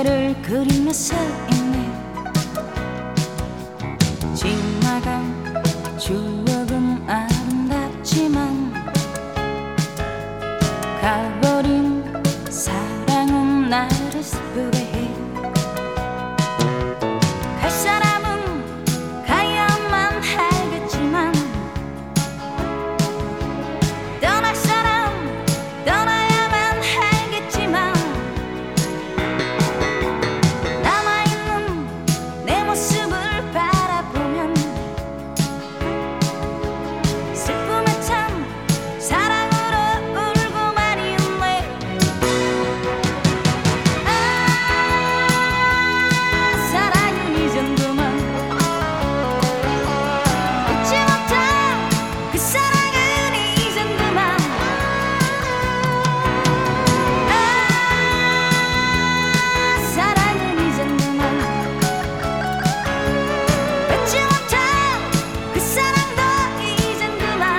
그대를 그리며 서 있네. 지나간 추억은 아름답지만 가버린 사랑은 나를 슬프게 해. 갈 사람은 가야만 하겠지만 떠날 사람 떠나야만 하겠지만 남아있는 내 모습을 바라보면 슬픔에 찬 사랑으로 울고만 있네. 사랑은 이 정도만 잊지 못한 그 사랑은 이 정도만. 사랑은 이 정도만 잊지 못한 그 사랑도 이 정도만.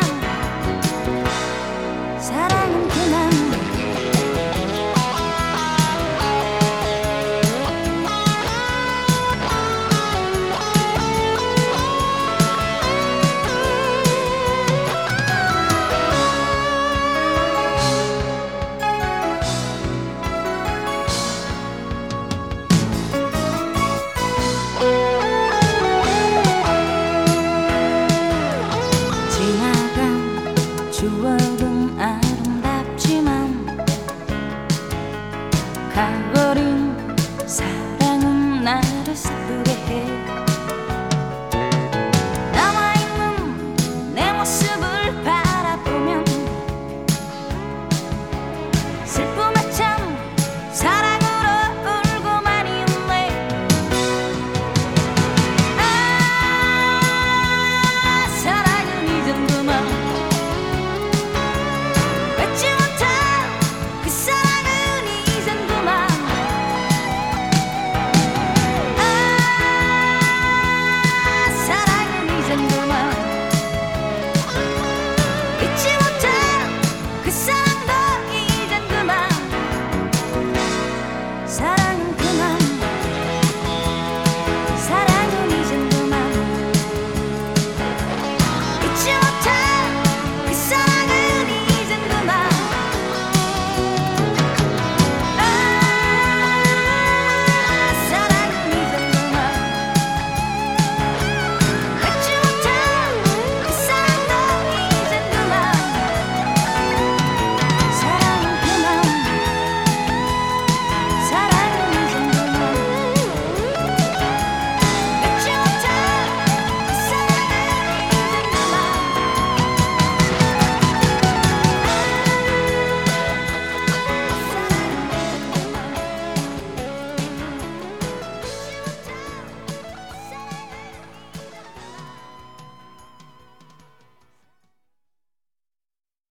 사랑은 그만. 지나간 추억은 아름답지만 가버린 사랑은 나를 슬프게 해.